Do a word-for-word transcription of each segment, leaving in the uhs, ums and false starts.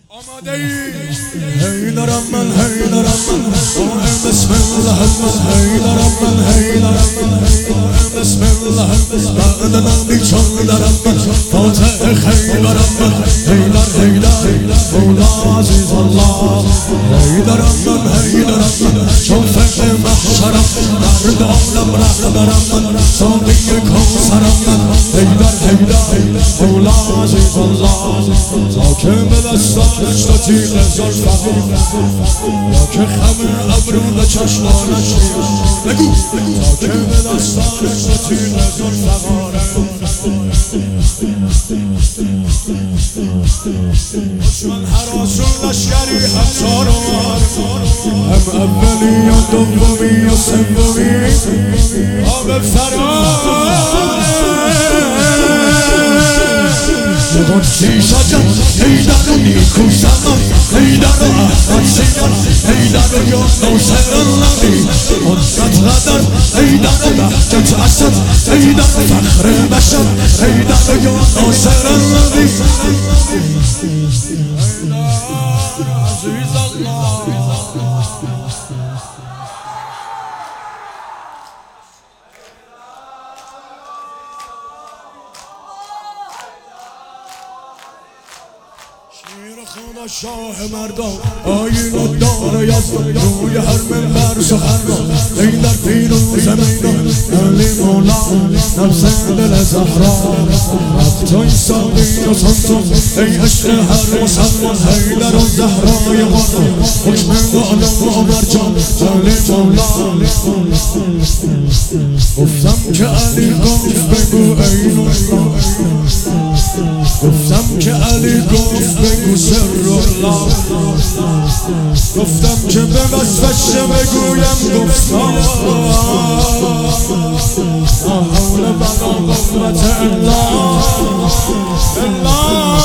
آماده ای هی دارم من هی دارم من بسم الله هی دارم من هی دارم من بسم الله بعد نامی چون دارم من فاتح خیلی دارم من هی در هی در مولا عزیز الله هی دارم من هی دارم من چون فقه محشرم درد عالم ره دارم من ساقی کوثرم من هی در هی در مولا عزیز الله حاکم به دستانش تا تیغ زل فقیر یا که خمر ابرو به چشمانش بگو حاکم به دستانش تا تیغ زل فقاره دشمن هراسون لشکری حتی رو هم اولی و دومی و سومی آب فراره قدسی شجر هیدر و نیکو زمان هیدر و احمد سیدر هیدر و نوسر النبی قدرت قدر هیدر و بهجت اسد هیدر و فخر بشر هیدر و نوسر النبی عزیز الله شیر خدا شاه مردان آیین و دار یزدان روی هر منبر سخن را ای در پیروز میدان علی مولا نفس دل زهرا رفت این ساقی و سلطان ای عشق هر مسلمان حیدر و زهرای قرآن حکم بالا و مرجان علی مولا گفتم که علی گفت بگو ای مولا گفتم که علی گفت بگو سر الله گفتم که به وصفش بگویم گفتم لا حول ولا قوة الا بالله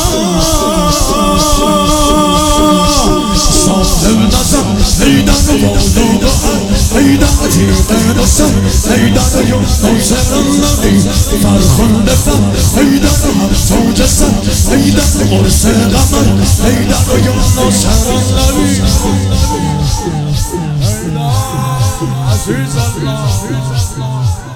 صاحب نظر هیدر و بالو بحر هیدر عتیق نصر هیدر و نوسر النبی فرخنده فر هیدر هر توج سر هیدر قرص قمر هیدر و نوسر النبی عزیز الله